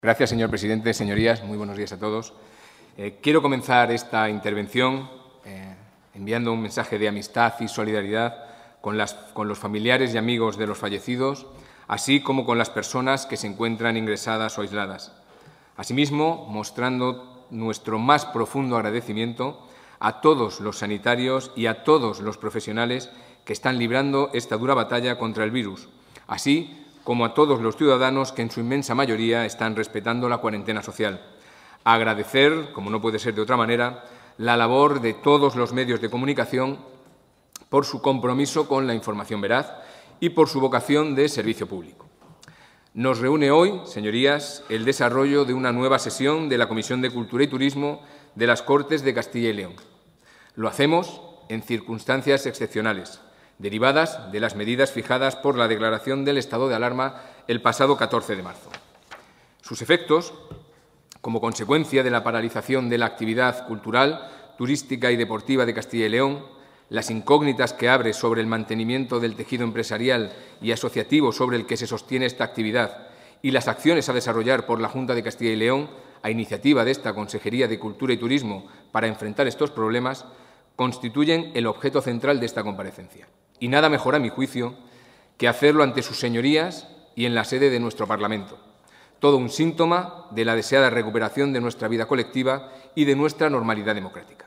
Gracias, señor presidente. Señorías, muy buenos días a todos. Quiero comenzar esta intervención enviando un mensaje de amistad y solidaridad con los familiares y amigos de los fallecidos, así como con las personas que se encuentran ingresadas o aisladas. Asimismo, mostrando nuestro más profundo agradecimiento a todos los sanitarios y a todos los profesionales que están librando esta dura batalla contra el virus, así como a todos los ciudadanos que en su inmensa mayoría están respetando la cuarentena social. Agradecer, como no puede ser de otra manera, la labor de todos los medios de comunicación por su compromiso con la información veraz y por su vocación de servicio público. Nos reúne hoy, señorías, el desarrollo de una nueva sesión de la Comisión de Cultura y Turismo de las Cortes de Castilla y León. Lo hacemos en circunstancias excepcionales, derivadas de las medidas fijadas por la declaración del estado de alarma el pasado 14 de marzo. Sus efectos, como consecuencia de la paralización de la actividad cultural, turística y deportiva de Castilla y León, las incógnitas que abre sobre el mantenimiento del tejido empresarial y asociativo sobre el que se sostiene esta actividad y las acciones a desarrollar por la Junta de Castilla y León, a iniciativa de esta Consejería de Cultura y Turismo para enfrentar estos problemas, constituyen el objeto central de esta comparecencia. Y nada mejor, a mi juicio, que hacerlo ante sus señorías y en la sede de nuestro Parlamento. Todo un síntoma de la deseada recuperación de nuestra vida colectiva y de nuestra normalidad democrática.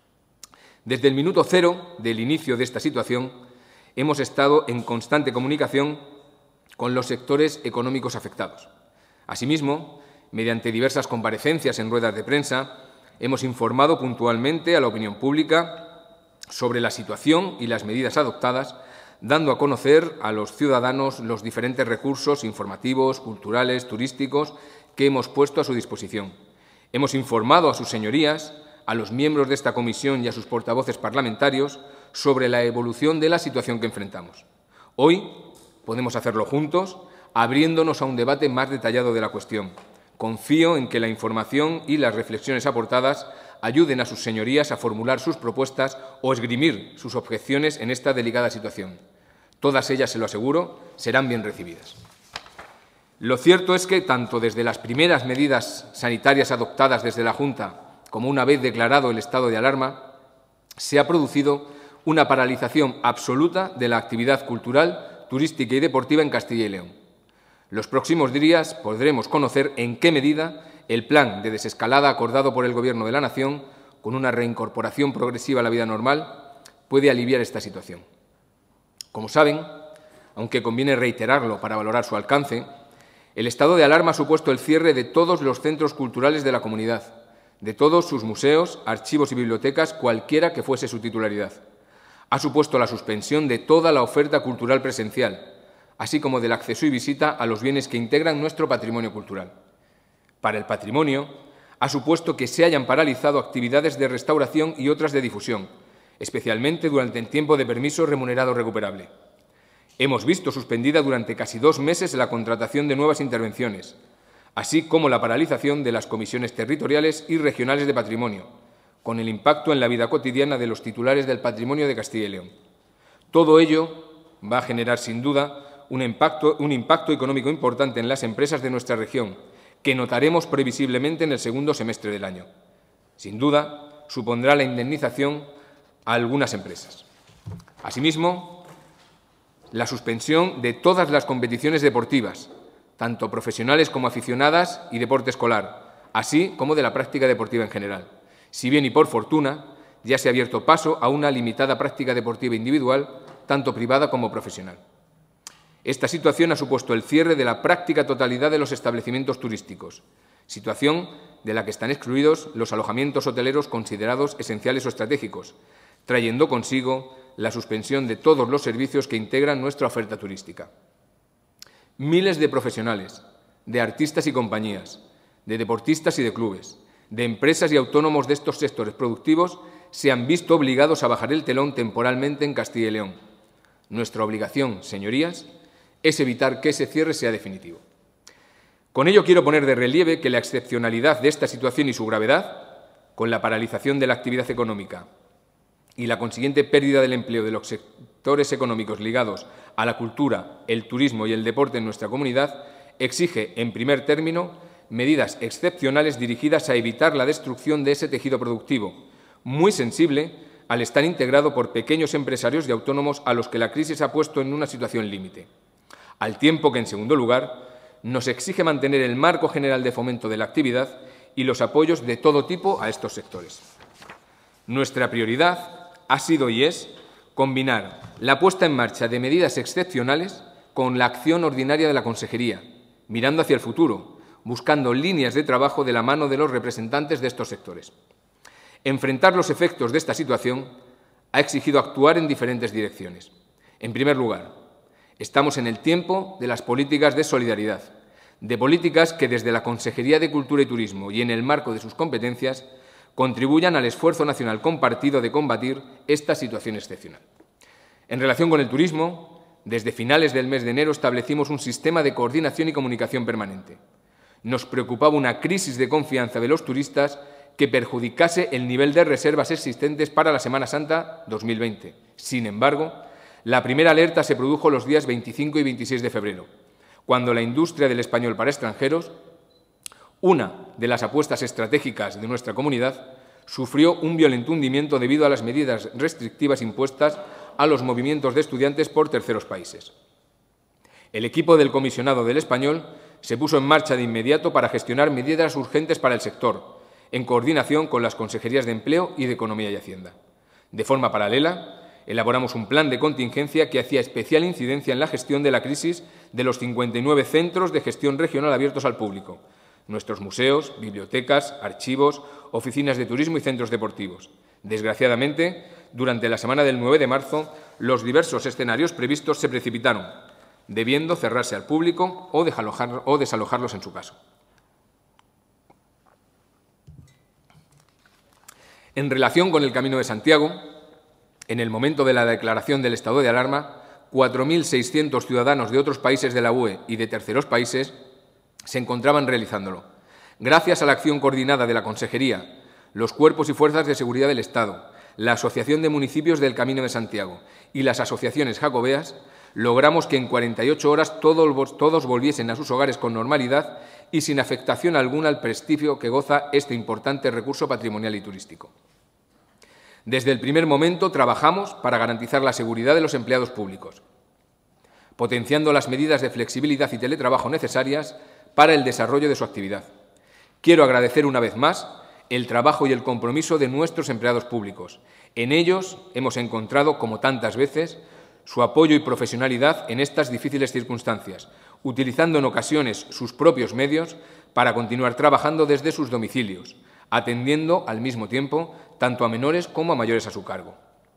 Desde el minuto cero del inicio de esta situación, hemos estado en constante comunicación con los sectores económicos afectados. Asimismo, mediante diversas comparecencias en ruedas de prensa, hemos informado puntualmente a la opinión pública sobre la situación y las medidas adoptadas, dando a conocer a los ciudadanos los diferentes recursos informativos, culturales, turísticos que hemos puesto a su disposición. Hemos informado a sus señorías, a los miembros de esta comisión y a sus portavoces parlamentarios sobre la evolución de la situación que enfrentamos. Hoy podemos hacerlo juntos, abriéndonos a un debate más detallado de la cuestión. Confío en que la información y las reflexiones aportadas ayuden a sus señorías a formular sus propuestas o esgrimir sus objeciones en esta delicada situación. Todas ellas, se lo aseguro, serán bien recibidas. Lo cierto es que, tanto desde las primeras medidas sanitarias adoptadas desde la Junta como una vez declarado el estado de alarma, se ha producido una paralización absoluta de la actividad cultural, turística y deportiva en Castilla y León. Los próximos días podremos conocer en qué medida el plan de desescalada acordado por el Gobierno de la Nación, con una reincorporación progresiva a la vida normal, puede aliviar esta situación. Como saben, aunque conviene reiterarlo para valorar su alcance, el estado de alarma ha supuesto el cierre de todos los centros culturales de la comunidad, de todos sus museos, archivos y bibliotecas, cualquiera que fuese su titularidad. Ha supuesto la suspensión de toda la oferta cultural presencial, así como del acceso y visita a los bienes que integran nuestro patrimonio cultural. Para el patrimonio, ha supuesto que se hayan paralizado actividades de restauración y otras de difusión, especialmente durante el tiempo de permiso remunerado recuperable. Hemos visto suspendida durante casi 2 meses la contratación de nuevas intervenciones, así como la paralización de las comisiones territoriales y regionales de patrimonio, con el impacto en la vida cotidiana de los titulares del patrimonio de Castilla y León. Todo ello va a generar, sin duda, un impacto económico importante en las empresas de nuestra región, que notaremos previsiblemente en el segundo semestre del año. Sin duda, supondrá la indemnización a algunas empresas. Asimismo, la suspensión de todas las competiciones deportivas, tanto profesionales como aficionadas y deporte escolar, así como de la práctica deportiva en general. Si bien y por fortuna, ya se ha abierto paso a una limitada práctica deportiva individual, tanto privada como profesional. Esta situación ha supuesto el cierre de la práctica totalidad de los establecimientos turísticos, situación de la que están excluidos los alojamientos hoteleros considerados esenciales o estratégicos, trayendo consigo la suspensión de todos los servicios que integran nuestra oferta turística. Miles de profesionales, de artistas y compañías, de deportistas y de clubes, de empresas y autónomos de estos sectores productivos se han visto obligados a bajar el telón temporalmente en Castilla y León. Nuestra obligación, señorías, es evitar que ese cierre sea definitivo. Con ello quiero poner de relieve que la excepcionalidad de esta situación y su gravedad, con la paralización de la actividad económica y la consiguiente pérdida del empleo de los sectores económicos ligados a la cultura, el turismo y el deporte en nuestra comunidad, exige, en primer término, medidas excepcionales dirigidas a evitar la destrucción de ese tejido productivo, muy sensible al estar integrado por pequeños empresarios y autónomos a los que la crisis ha puesto en una situación límite. Al tiempo que, en segundo lugar, nos exige mantener el marco general de fomento de la actividad y los apoyos de todo tipo a estos sectores. Nuestra prioridad ha sido y es combinar la puesta en marcha de medidas excepcionales con la acción ordinaria de la Consejería, mirando hacia el futuro, buscando líneas de trabajo de la mano de los representantes de estos sectores. Enfrentar los efectos de esta situación ha exigido actuar en diferentes direcciones. En primer lugar, estamos en el tiempo de las políticas de solidaridad, de políticas que desde la Consejería de Cultura y Turismo y en el marco de sus competencias contribuyan al esfuerzo nacional compartido de combatir esta situación excepcional. En relación con el turismo, desde finales del mes de enero establecimos un sistema de coordinación y comunicación permanente. Nos preocupaba una crisis de confianza de los turistas que perjudicase el nivel de reservas existentes para la Semana Santa 2020. Sin embargo, la primera alerta se produjo los días 25 y 26 de febrero, cuando la industria del español para extranjeros, una de las apuestas estratégicas de nuestra comunidad, sufrió un violento hundimiento debido a las medidas restrictivas impuestas a los movimientos de estudiantes por terceros países. El equipo del comisionado del español se puso en marcha de inmediato para gestionar medidas urgentes para el sector, en coordinación con las consejerías de Empleo y de Economía y Hacienda. De forma paralela, elaboramos un plan de contingencia que hacía especial incidencia en la gestión de la crisis de los 59 centros de gestión regional abiertos al público, nuestros museos, bibliotecas, archivos, oficinas de turismo y centros deportivos. Desgraciadamente, durante la semana del 9 de marzo, los diversos escenarios previstos se precipitaron, debiendo cerrarse al público o desalojarlos en su caso. En relación con el Camino de Santiago, en el momento de la declaración del estado de alarma, 4.600 ciudadanos de otros países de la UE y de terceros países se encontraban realizándolo. Gracias a la acción coordinada de la Consejería, los cuerpos y fuerzas de seguridad del Estado, la Asociación de Municipios del Camino de Santiago y las asociaciones jacobeas, logramos que en 48 horas todos volviesen a sus hogares con normalidad y sin afectación alguna al prestigio que goza este importante recurso patrimonial y turístico. Desde el primer momento trabajamos para garantizar la seguridad de los empleados públicos, potenciando las medidas de flexibilidad y teletrabajo necesarias para el desarrollo de su actividad. Quiero agradecer una vez más el trabajo y el compromiso de nuestros empleados públicos. En ellos hemos encontrado, como tantas veces, su apoyo y profesionalidad en estas difíciles circunstancias, utilizando en ocasiones sus propios medios para continuar trabajando desde sus domicilios, atendiendo al mismo tiempo tanto a menores como a mayores a su cargo.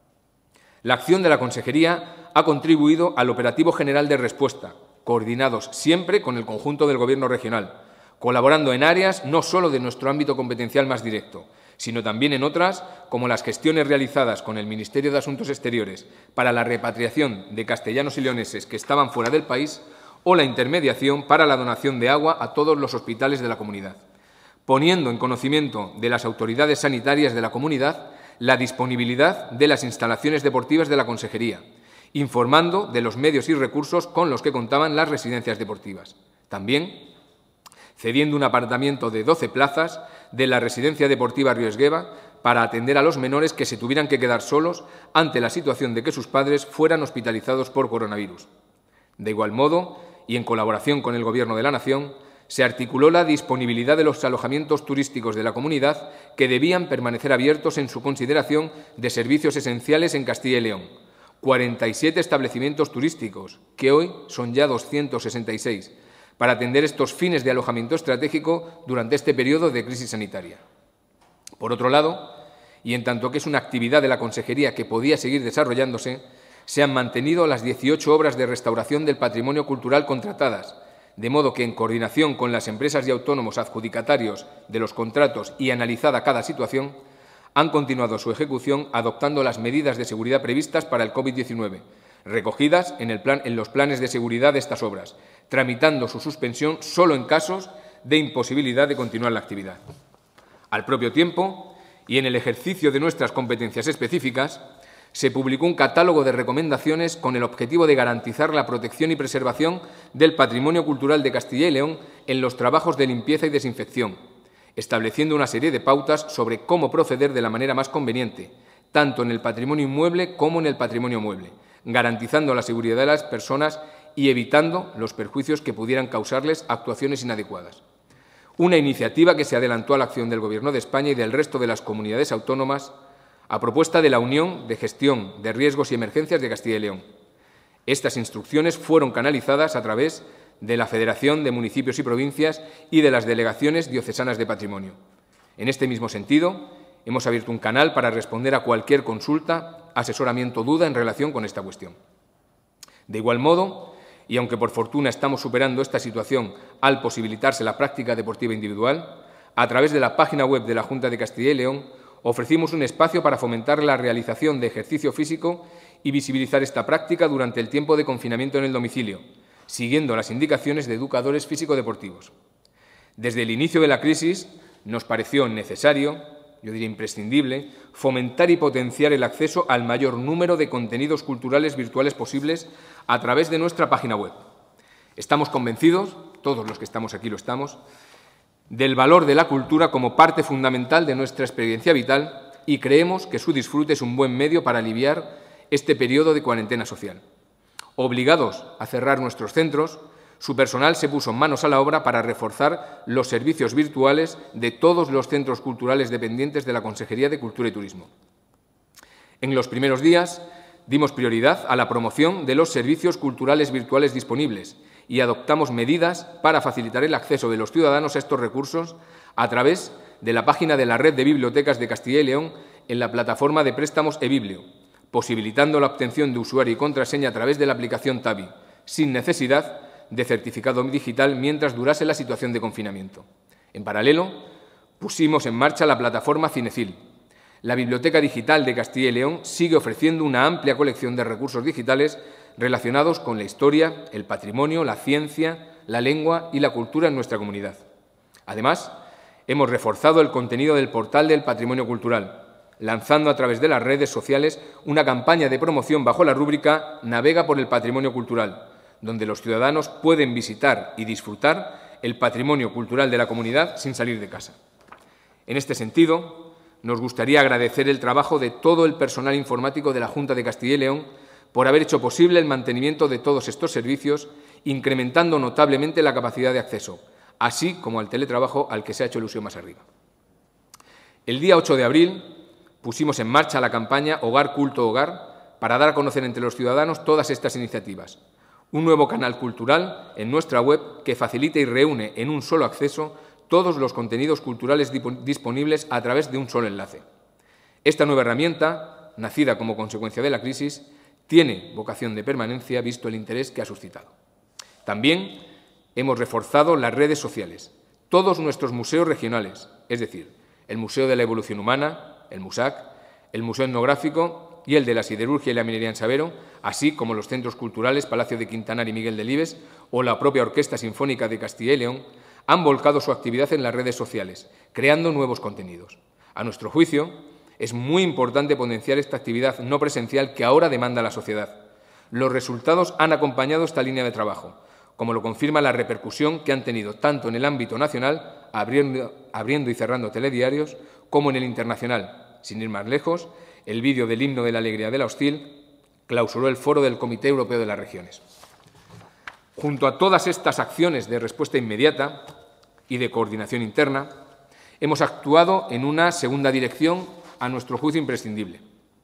La acción de la Consejería ha contribuido al operativo general de respuesta, coordinados siempre con el conjunto del Gobierno regional, colaborando en áreas no solo de nuestro ámbito competencial más directo, sino también en otras, como las gestiones realizadas con el Ministerio de Asuntos Exteriores para la repatriación de castellanos y leoneses que estaban fuera del país o la intermediación para la donación de agua a todos los hospitales de la comunidad, poniendo en conocimiento de las autoridades sanitarias de la comunidad la disponibilidad de las instalaciones deportivas de la Consejería, informando de los medios y recursos con los que contaban las residencias deportivas. También cediendo un apartamiento de 12 plazas de la Residencia Deportiva Río Esgueva para atender a los menores que se tuvieran que quedar solos ante la situación de que sus padres fueran hospitalizados por coronavirus. De igual modo, y en colaboración con el Gobierno de la Nación, se articuló la disponibilidad de los alojamientos turísticos de la comunidad que debían permanecer abiertos en su consideración de servicios esenciales en Castilla y León. 47 establecimientos turísticos, que hoy son ya 266, para atender estos fines de alojamiento estratégico durante este periodo de crisis sanitaria. Por otro lado, y en tanto que es una actividad de la Consejería que podía seguir desarrollándose, se han mantenido las 18 obras de restauración del patrimonio cultural contratadas, de modo que, en coordinación con las empresas y autónomos adjudicatarios de los contratos y analizada cada situación, han continuado su ejecución adoptando las medidas de seguridad previstas para el COVID-19, recogidas en los planes de seguridad de estas obras, tramitando su suspensión solo en casos de imposibilidad de continuar la actividad. Al propio tiempo, y en el ejercicio de nuestras competencias específicas, se publicó un catálogo de recomendaciones con el objetivo de garantizar la protección y preservación del patrimonio cultural de Castilla y León en los trabajos de limpieza y desinfección, estableciendo una serie de pautas sobre cómo proceder de la manera más conveniente, tanto en el patrimonio inmueble como en el patrimonio mueble, garantizando la seguridad de las personas y evitando los perjuicios que pudieran causarles actuaciones inadecuadas. Una iniciativa que se adelantó a la acción del Gobierno de España y del resto de las comunidades autónomas a propuesta de la Unión de Gestión de Riesgos y Emergencias de Castilla y León. Estas instrucciones fueron canalizadas a través de la Federación de Municipios y Provincias y de las Delegaciones Diocesanas de Patrimonio. En este mismo sentido, hemos abierto un canal para responder a cualquier consulta, asesoramiento o duda en relación con esta cuestión. De igual modo, y aunque por fortuna estamos superando esta situación al posibilitarse la práctica deportiva individual, a través de la página web de la Junta de Castilla y León ofrecimos un espacio para fomentar la realización de ejercicio físico y visibilizar esta práctica durante el tiempo de confinamiento en el domicilio, siguiendo las indicaciones de educadores físico-deportivos. Desde el inicio de la crisis nos pareció necesario, yo diría imprescindible, fomentar y potenciar el acceso al mayor número de contenidos culturales virtuales posibles a través de nuestra página web. Estamos convencidos, todos los que estamos aquí lo estamos, del valor de la cultura como parte fundamental de nuestra experiencia vital y creemos que su disfrute es un buen medio para aliviar este periodo de cuarentena social. Obligados a cerrar nuestros centros, su personal se puso manos a la obra para reforzar los servicios virtuales de todos los centros culturales dependientes de la Consejería de Cultura y Turismo. En los primeros días dimos prioridad a la promoción de los servicios culturales virtuales disponibles y adoptamos medidas para facilitar el acceso de los ciudadanos a estos recursos a través de la página de la Red de Bibliotecas de Castilla y León en la plataforma de préstamos eBiblio, posibilitando la obtención de usuario y contraseña a través de la aplicación Tabi, sin necesidad de certificado digital mientras durase la situación de confinamiento. En paralelo, pusimos en marcha la plataforma Cinecil. La Biblioteca Digital de Castilla y León sigue ofreciendo una amplia colección de recursos digitales relacionados con la historia, el patrimonio, la ciencia, la lengua y la cultura en nuestra comunidad. Además, hemos reforzado el contenido del portal del patrimonio cultural, lanzando a través de las redes sociales una campaña de promoción bajo la rúbrica Navega por el patrimonio cultural, donde los ciudadanos pueden visitar y disfrutar el patrimonio cultural de la comunidad sin salir de casa. En este sentido, nos gustaría agradecer el trabajo de todo el personal informático de la Junta de Castilla y León por haber hecho posible el mantenimiento de todos estos servicios, incrementando notablemente la capacidad de acceso, así como al teletrabajo al que se ha hecho alusión más arriba. El día 8 de abril pusimos en marcha la campaña Hogar Culto Hogar para dar a conocer entre los ciudadanos todas estas iniciativas, un nuevo canal cultural en nuestra web que facilita y reúne en un solo acceso todos los contenidos culturales disponibles a través de un solo enlace. Esta nueva herramienta, nacida como consecuencia de la crisis, tiene vocación de permanencia visto el interés que ha suscitado. También hemos reforzado las redes sociales. Todos nuestros museos regionales, es decir, el Museo de la Evolución Humana, el MUSAC, el Museo Etnográfico y el de la Siderurgia y la Minería en Sabero, así como los centros culturales Palacio de Quintanar y Miguel Delibes o la propia Orquesta Sinfónica de Castilla y León, han volcado su actividad en las redes sociales, creando nuevos contenidos. A nuestro juicio, es muy importante potenciar esta actividad no presencial que ahora demanda la sociedad. Los resultados han acompañado esta línea de trabajo, como lo confirma la repercusión que han tenido tanto en el ámbito nacional, abriendo y cerrando telediarios, como en el internacional. Sin ir más lejos, el vídeo del himno de la alegría de la Hostil clausuró el foro del Comité Europeo de las Regiones. Junto a todas estas acciones de respuesta inmediata y de coordinación interna, hemos actuado en una segunda dirección a nuestro juicio imprescindible: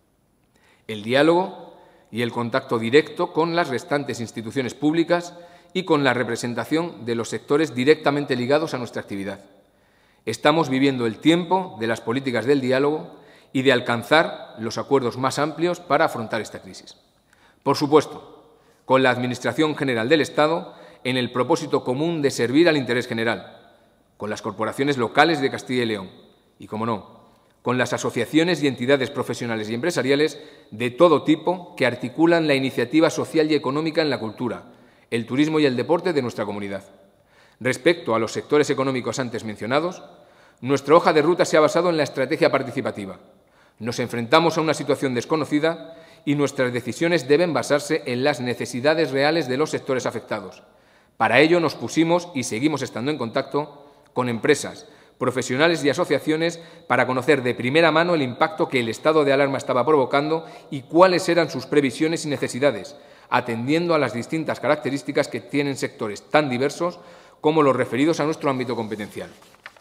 el diálogo y el contacto directo con las restantes instituciones públicas y con la representación de los sectores directamente ligados a nuestra actividad. Estamos viviendo el tiempo de las políticas del diálogo y de alcanzar los acuerdos más amplios para afrontar esta crisis. Por supuesto, con la Administración General del Estado en el propósito común de servir al interés general, con las corporaciones locales de Castilla y León y, como no, con las asociaciones y entidades profesionales y empresariales de todo tipo que articulan la iniciativa social y económica en la cultura, el turismo y el deporte de nuestra comunidad. Respecto a los sectores económicos antes mencionados, nuestra hoja de ruta se ha basado en la estrategia participativa. Nos enfrentamos a una situación desconocida y nuestras decisiones deben basarse en las necesidades reales de los sectores afectados. Para ello nos pusimos y seguimos estando en contacto con empresas, profesionales y asociaciones para conocer de primera mano el impacto que el estado de alarma estaba provocando y cuáles eran sus previsiones y necesidades, atendiendo a las distintas características que tienen sectores tan diversos como los referidos a nuestro ámbito competencial.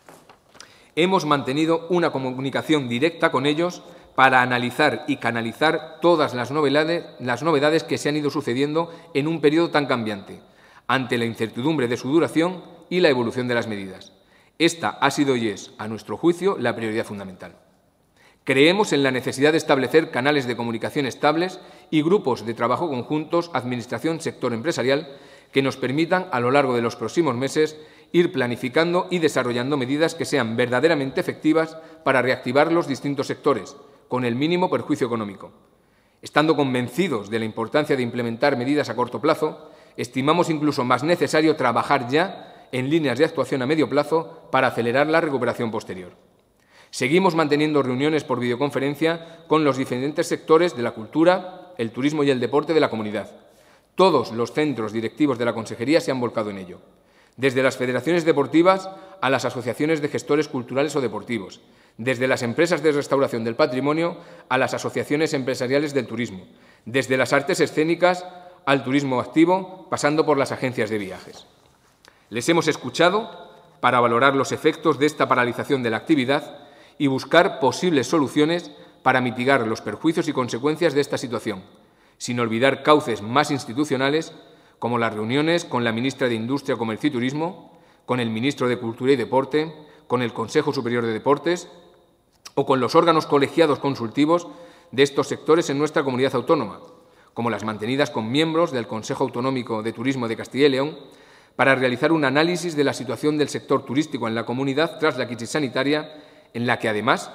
Hemos mantenido una comunicación directa con ellos para analizar y canalizar todas las novedades que se han ido sucediendo en un periodo tan cambiante, ante la incertidumbre de su duración y la evolución de las medidas. Esta ha sido y es, a nuestro juicio, la prioridad fundamental. Creemos en la necesidad de establecer canales de comunicación estables y grupos de trabajo conjuntos, administración-sector empresarial, que nos permitan, a lo largo de los próximos meses, ir planificando y desarrollando medidas que sean verdaderamente efectivas para reactivar los distintos sectores, con el mínimo perjuicio económico. Estando convencidos de la importancia de implementar medidas a corto plazo, estimamos incluso más necesario trabajar ya en líneas de actuación a medio plazo para acelerar la recuperación posterior. Seguimos manteniendo reuniones por videoconferencia con los diferentes sectores de la cultura, el turismo y el deporte de la comunidad. Todos los centros directivos de la Consejería se han volcado en ello, desde las federaciones deportivas a las asociaciones de gestores culturales o deportivos, desde las empresas de restauración del patrimonio a las asociaciones empresariales del turismo, desde las artes escénicas al turismo activo, pasando por las agencias de viajes. Les hemos escuchado para valorar los efectos de esta paralización de la actividad y buscar posibles soluciones para mitigar los perjuicios y consecuencias de esta situación, sin olvidar cauces más institucionales como las reuniones con la ministra de Industria, Comercio y Turismo, con el ministro de Cultura y Deporte, con el Consejo Superior de Deportes o con los órganos colegiados consultivos de estos sectores en nuestra comunidad autónoma, como las mantenidas con miembros del Consejo Autonómico de Turismo de Castilla y León, para realizar un análisis de la situación del sector turístico en la comunidad tras la crisis sanitaria, en la que, además,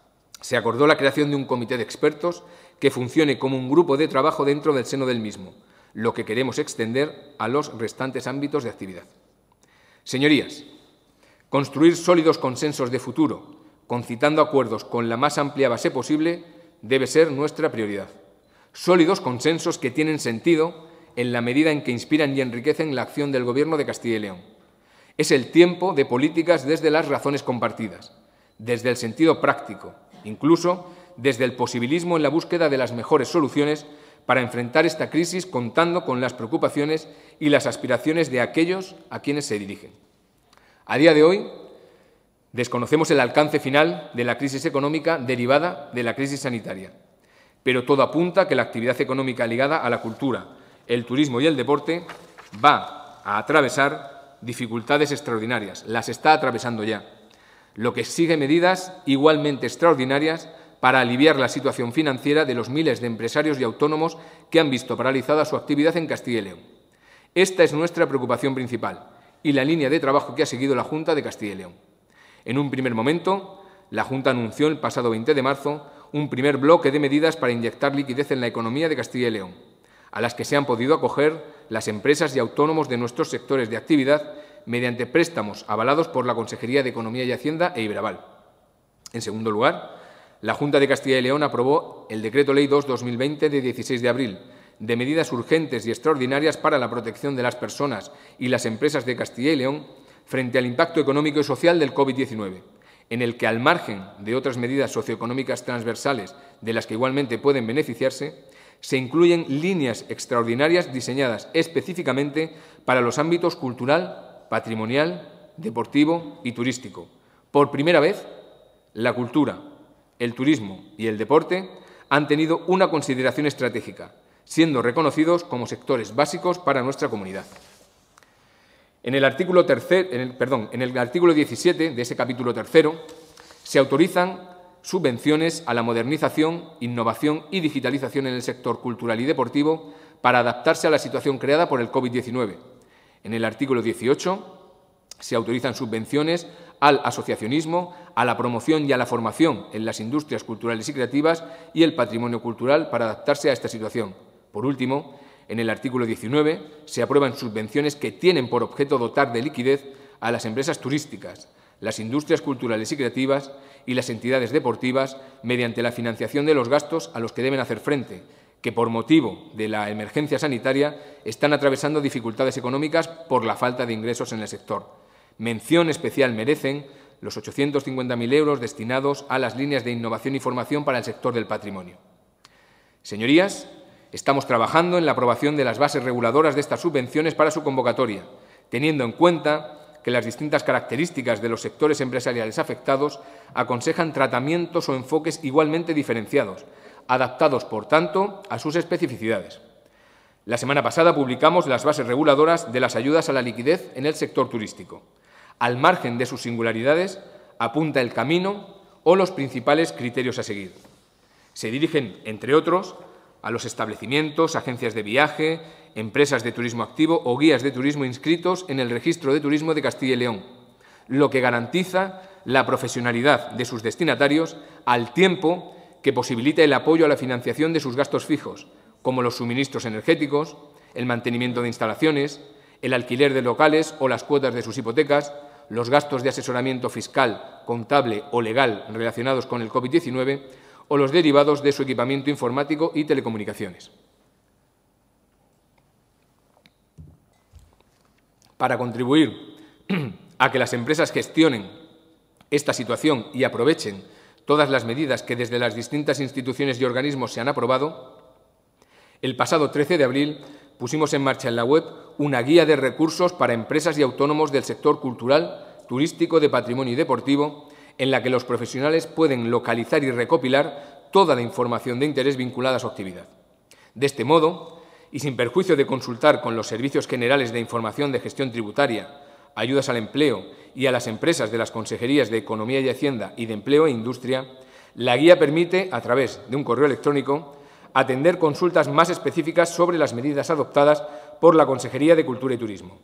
se acordó la creación de un comité de expertos que funcione como un grupo de trabajo dentro del seno del mismo, lo que queremos extender a los restantes ámbitos de actividad. Señorías, construir sólidos consensos de futuro, concitando acuerdos con la más amplia base posible, debe ser nuestra prioridad. Sólidos consensos que tienen sentido en la medida en que inspiran y enriquecen la acción del Gobierno de Castilla y León. Es el tiempo de políticas desde las razones compartidas, desde el sentido práctico, incluso desde el posibilismo en la búsqueda de las mejores soluciones para enfrentar esta crisis contando con las preocupaciones y las aspiraciones de aquellos a quienes se dirigen. A día de hoy, desconocemos el alcance final de la crisis económica derivada de la crisis sanitaria, pero todo apunta a que la actividad económica ligada a la cultura, el turismo y el deporte va a atravesar dificultades extraordinarias, las está atravesando ya, lo que exige medidas igualmente extraordinarias para aliviar la situación financiera de los miles de empresarios y autónomos que han visto paralizada su actividad en Castilla y León. Esta es nuestra preocupación principal y la línea de trabajo que ha seguido la Junta de Castilla y León. En un primer momento, la Junta anunció el pasado 20 de marzo un primer bloque de medidas para inyectar liquidez en la economía de Castilla y León, a las que se han podido acoger las empresas y autónomos de nuestros sectores de actividad mediante préstamos avalados por la Consejería de Economía y Hacienda e Ibraval. En segundo lugar, la Junta de Castilla y León aprobó el Decreto Ley 2/2020 de 16 de abril, de medidas urgentes y extraordinarias para la protección de las personas y las empresas de Castilla y León frente al impacto económico y social del COVID-19, en el que, al margen de otras medidas socioeconómicas transversales de las que igualmente pueden beneficiarse, se incluyen líneas extraordinarias diseñadas específicamente para los ámbitos cultural, patrimonial, deportivo y turístico. Por primera vez, la cultura, el turismo y el deporte han tenido una consideración estratégica, siendo reconocidos como sectores básicos para nuestra comunidad. En el artículo 17 de ese capítulo tercero se autorizan subvenciones a la modernización, innovación y digitalización en el sector cultural y deportivo para adaptarse a la situación creada por el COVID-19. En el artículo 18 se autorizan subvenciones al asociacionismo, a la promoción y a la formación en las industrias culturales y creativas y el patrimonio cultural para adaptarse a esta situación. Por último, en el artículo 19 se aprueban subvenciones que tienen por objeto dotar de liquidez a las empresas turísticas, las industrias culturales y creativas y las entidades deportivas mediante la financiación de los gastos a los que deben hacer frente, que por motivo de la emergencia sanitaria están atravesando dificultades económicas por la falta de ingresos en el sector. Mención especial merecen los 850.000 euros destinados a las líneas de innovación y formación para el sector del patrimonio. Señorías, estamos trabajando en la aprobación de las bases reguladoras de estas subvenciones para su convocatoria, teniendo en cuenta que las distintas características de los sectores empresariales afectados aconsejan tratamientos o enfoques igualmente diferenciados, adaptados, por tanto, a sus especificidades. La semana pasada publicamos las bases reguladoras de las ayudas a la liquidez en el sector turístico. Al margen de sus singularidades, apunta el camino o los principales criterios a seguir. Se dirigen, entre otros, a los establecimientos, agencias de viaje, empresas de turismo activo o guías de turismo inscritos en el Registro de Turismo de Castilla y León, lo que garantiza la profesionalidad de sus destinatarios al tiempo que posibilita el apoyo a la financiación de sus gastos fijos, como los suministros energéticos, el mantenimiento de instalaciones, el alquiler de locales o las cuotas de sus hipotecas, los gastos de asesoramiento fiscal, contable o legal relacionados con el COVID-19 o los derivados de su equipamiento informático y telecomunicaciones. Para contribuir a que las empresas gestionen esta situación y aprovechen todas las medidas que desde las distintas instituciones y organismos se han aprobado, el pasado 13 de abril pusimos en marcha en la web una guía de recursos para empresas y autónomos del sector cultural, turístico, de patrimonio y deportivo, en la que los profesionales pueden localizar y recopilar toda la información de interés vinculada a su actividad. De este modo, y sin perjuicio de consultar con los servicios generales de información de gestión tributaria, ayudas al empleo y a las empresas de las consejerías de Economía y Hacienda y de Empleo e Industria, la guía permite, a través de un correo electrónico, atender consultas más específicas sobre las medidas adoptadas por la Consejería de Cultura y Turismo.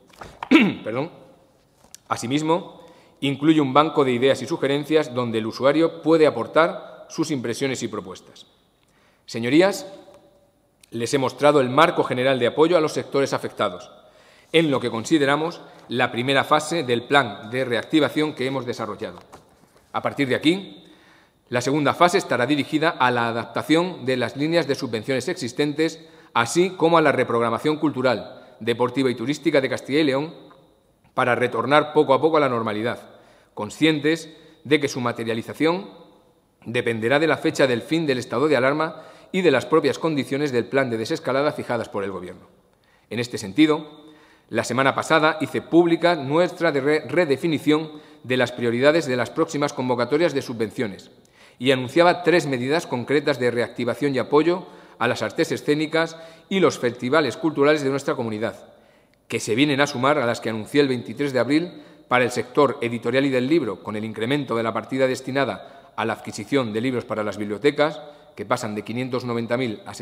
Asimismo, incluye un banco de ideas y sugerencias donde el usuario puede aportar sus impresiones y propuestas. Señorías, les he mostrado el marco general de apoyo a los sectores afectados, en lo que consideramos la primera fase del plan de reactivación que hemos desarrollado. A partir de aquí, la segunda fase estará dirigida a la adaptación de las líneas de subvenciones existentes, así como a la reprogramación cultural, deportiva y turística de Castilla y León para retornar poco a poco a la normalidad, conscientes de que su materialización dependerá de la fecha del fin del estado de alarma y de las propias condiciones del plan de desescalada fijadas por el Gobierno. En este sentido, la semana pasada hice pública nuestra redefinición de las prioridades de las próximas convocatorias de subvenciones y anunciaba 3 medidas concretas de reactivación y apoyo a las artes escénicas y los festivales culturales de nuestra comunidad, que se vienen a sumar a las que anuncié el 23 de abril para el sector editorial y del libro, con el incremento de la partida destinada a la adquisición de libros para las bibliotecas, que pasan de 590.000 a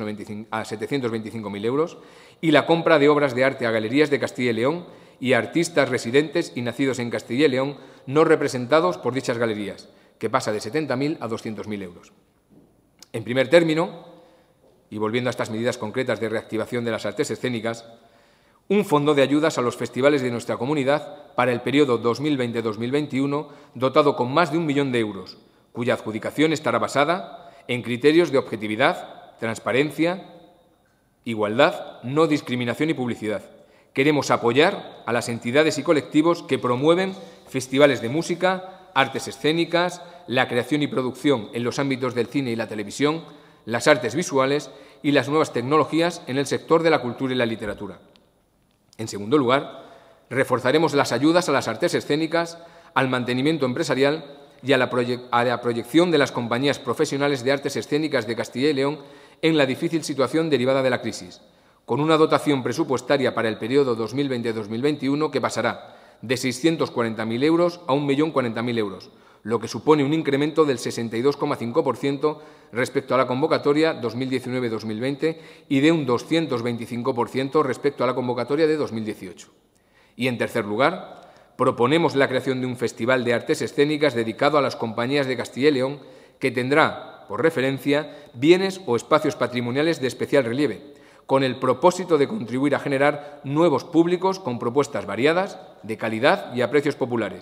725.000 euros, y la compra de obras de arte a galerías de Castilla y León y a artistas residentes y nacidos en Castilla y León no representados por dichas galerías, que pasa de 70.000 a 200.000 euros. En primer término, y volviendo a estas medidas concretas de reactivación de las artes escénicas, un fondo de ayudas a los festivales de nuestra comunidad para el periodo 2020-2021 dotado con más de 1 millón de euros, cuya adjudicación estará basada en criterios de objetividad, transparencia, igualdad, no discriminación y publicidad. Queremos apoyar a las entidades y colectivos que promueven festivales de música, artes escénicas, la creación y producción en los ámbitos del cine y la televisión, las artes visuales y las nuevas tecnologías en el sector de la cultura y la literatura. En segundo lugar, reforzaremos las ayudas a las artes escénicas, al mantenimiento empresarial y a la proyección de las compañías profesionales de artes escénicas de Castilla y León en la difícil situación derivada de la crisis, con una dotación presupuestaria para el periodo 2020-2021 que pasará de 640.000 euros a 1.040.000 euros, lo que supone un incremento del 62,5% respecto a la convocatoria 2019-2020 y de un 225% respecto a la convocatoria de 2018. Y, en tercer lugar, proponemos la creación de un festival de artes escénicas dedicado a las compañías de Castilla y León que tendrá, por referencia, bienes o espacios patrimoniales de especial relieve, con el propósito de contribuir a generar nuevos públicos con propuestas variadas, de calidad y a precios populares,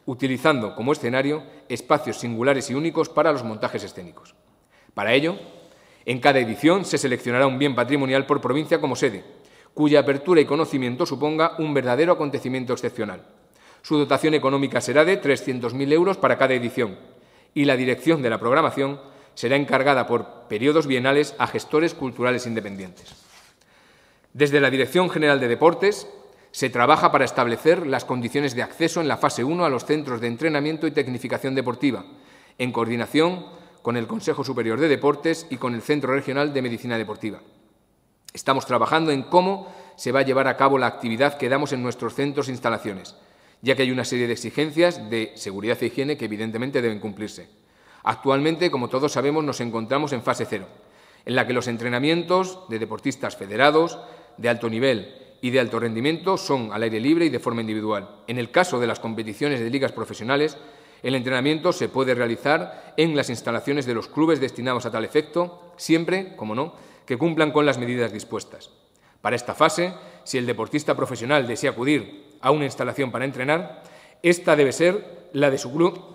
utilizando como escenario espacios singulares y únicos para los montajes escénicos. Para ello, en cada edición se seleccionará un bien patrimonial por provincia como sede, cuya apertura y conocimiento suponga un verdadero acontecimiento excepcional. Su dotación económica será de 300.000 euros para cada edición y la dirección de la programación será encargada por periodos bienales a gestores culturales independientes. Desde la Dirección General de Deportes se trabaja para establecer las condiciones de acceso en la fase 1 a los centros de entrenamiento y tecnificación deportiva, en coordinación con el Consejo Superior de Deportes y con el Centro Regional de Medicina Deportiva. Estamos trabajando en cómo se va a llevar a cabo la actividad que damos en nuestros centros e instalaciones, ya que hay una serie de exigencias de seguridad e higiene que evidentemente deben cumplirse. Actualmente, como todos sabemos, nos encontramos en fase 0, en la que los entrenamientos de deportistas federados, de alto nivel y de alto rendimiento son al aire libre y de forma individual. En el caso de las competiciones de ligas profesionales, el entrenamiento se puede realizar en las instalaciones de los clubes destinados a tal efecto, siempre, como no, que cumplan con las medidas dispuestas. Para esta fase, si el deportista profesional desea acudir a una instalación para entrenar, esta debe ser la de su club.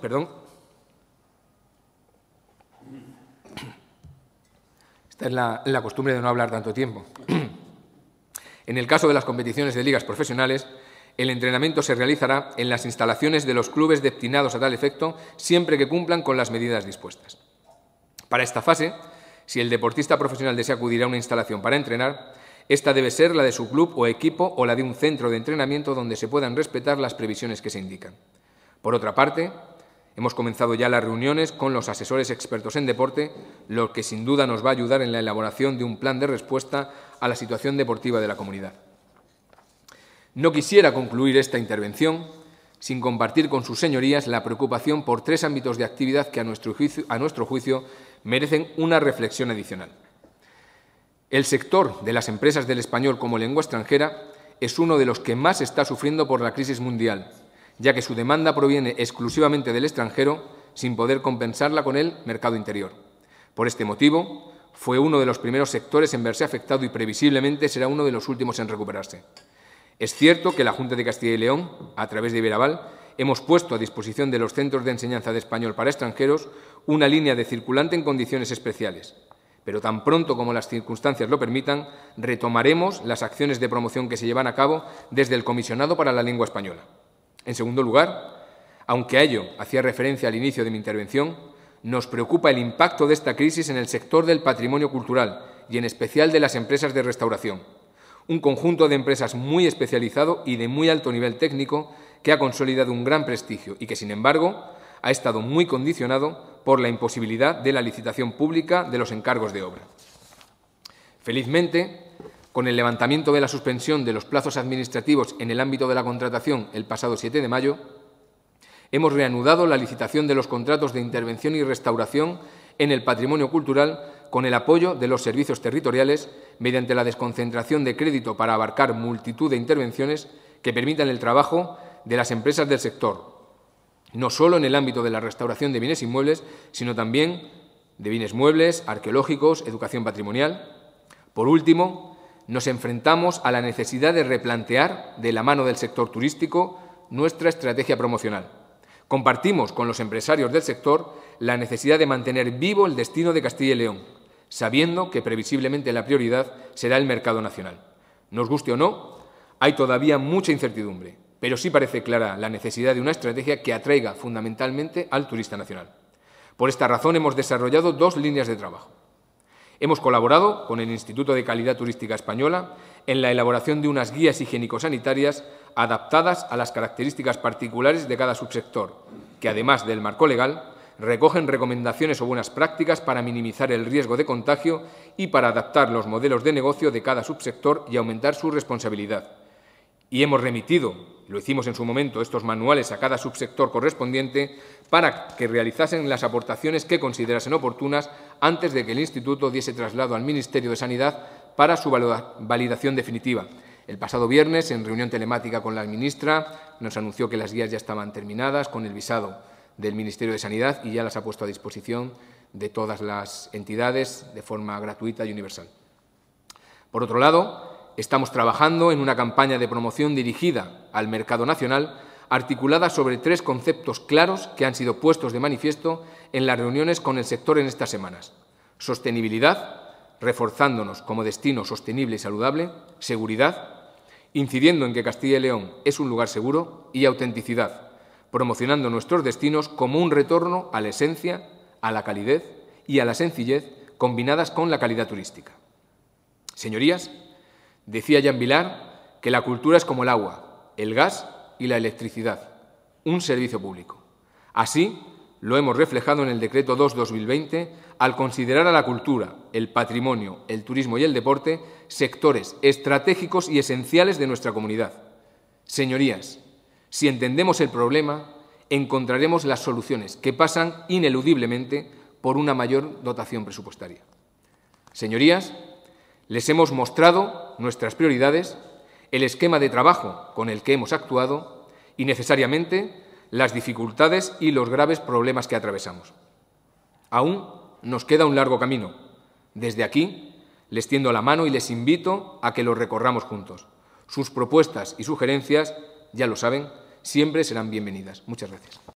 Esta es la costumbre de no hablar tanto tiempo. En el caso de las competiciones de ligas profesionales, el entrenamiento se realizará en las instalaciones de los clubes destinados a tal efecto, siempre que cumplan con las medidas dispuestas. Para esta fase, si el deportista profesional desea acudir a una instalación para entrenar, esta debe ser la de su club o equipo o la de un centro de entrenamiento donde se puedan respetar las previsiones que se indican. Por otra parte, hemos comenzado ya las reuniones con los asesores expertos en deporte, lo que sin duda nos va a ayudar en la elaboración de un plan de respuesta a la situación deportiva de la comunidad. No quisiera concluir esta intervención sin compartir con sus señorías la preocupación por 3 ámbitos de actividad que a nuestro juicio merecen una reflexión adicional. El sector de las empresas del español como lengua extranjera es uno de los que más está sufriendo por la crisis mundial, ya que su demanda proviene exclusivamente del extranjero sin poder compensarla con el mercado interior. Por este motivo, fue uno de los primeros sectores en verse afectado y previsiblemente será uno de los últimos en recuperarse. Es cierto que la Junta de Castilla y León, a través de Iberaval, hemos puesto a disposición de los centros de enseñanza de español para extranjeros una línea de circulante en condiciones especiales, pero tan pronto como las circunstancias lo permitan, retomaremos las acciones de promoción que se llevan a cabo desde el Comisionado para la Lengua Española. En segundo lugar, aunque a ello hacía referencia al inicio de mi intervención, nos preocupa el impacto de esta crisis en el sector del patrimonio cultural y en especial de las empresas de restauración, un conjunto de empresas muy especializado y de muy alto nivel técnico que ha consolidado un gran prestigio y que, sin embargo, ha estado muy condicionado por la imposibilidad de la licitación pública de los encargos de obra. Felizmente, con el levantamiento de la suspensión de los plazos administrativos en el ámbito de la contratación el pasado 7 de mayo, hemos reanudado la licitación de los contratos de intervención y restauración en el patrimonio cultural con el apoyo de los servicios territoriales mediante la desconcentración de crédito para abarcar multitud de intervenciones que permitan el trabajo de las empresas del sector, no solo en el ámbito de la restauración de bienes inmuebles, sino también de bienes muebles, arqueológicos, educación patrimonial. Por último, nos enfrentamos a la necesidad de replantear, de la mano del sector turístico, nuestra estrategia promocional. Compartimos con los empresarios del sector la necesidad de mantener vivo el destino de Castilla y León, sabiendo que previsiblemente la prioridad será el mercado nacional. Nos guste o no, hay todavía mucha incertidumbre, pero sí parece clara la necesidad de una estrategia que atraiga fundamentalmente al turista nacional. Por esta razón hemos desarrollado 2 líneas de trabajo. Hemos colaborado con el Instituto de Calidad Turística Española en la elaboración de unas guías higiénico-sanitarias adaptadas a las características particulares de cada subsector, que además del marco legal, recogen recomendaciones o buenas prácticas para minimizar el riesgo de contagio y para adaptar los modelos de negocio de cada subsector y aumentar su responsabilidad. Y hemos remitido, lo hicimos en su momento, estos manuales a cada subsector correspondiente para que realizasen las aportaciones que considerasen oportunas antes de que el Instituto diese traslado al Ministerio de Sanidad para su validación definitiva. El pasado viernes, en reunión telemática con la ministra, nos anunció que las guías ya estaban terminadas con el visado del Ministerio de Sanidad y ya las ha puesto a disposición de todas las entidades de forma gratuita y universal. Por otro lado, estamos trabajando en una campaña de promoción dirigida al mercado nacional articulada sobre 3 conceptos claros que han sido puestos de manifiesto en las reuniones con el sector en estas semanas. Sostenibilidad, reforzándonos como destino sostenible y saludable; seguridad, incidiendo en que Castilla y León es un lugar seguro; y autenticidad, promocionando nuestros destinos como un retorno a la esencia, a la calidez y a la sencillez combinadas con la calidad turística. Señorías, decía Jean Vilar que la cultura es como el agua, el gas y la electricidad, un servicio público. Así lo hemos reflejado en el Decreto 2/2020 al considerar a la cultura, el patrimonio, el turismo y el deporte sectores estratégicos y esenciales de nuestra comunidad. Señorías, si entendemos el problema, encontraremos las soluciones que pasan ineludiblemente por una mayor dotación presupuestaria. Señorías, les hemos mostrado nuestras prioridades, el esquema de trabajo con el que hemos actuado y, necesariamente, las dificultades y los graves problemas que atravesamos. Aún nos queda un largo camino. Desde aquí les tiendo la mano y les invito a que lo recorramos juntos. Sus propuestas y sugerencias, ya lo saben, siempre serán bienvenidas. Muchas gracias.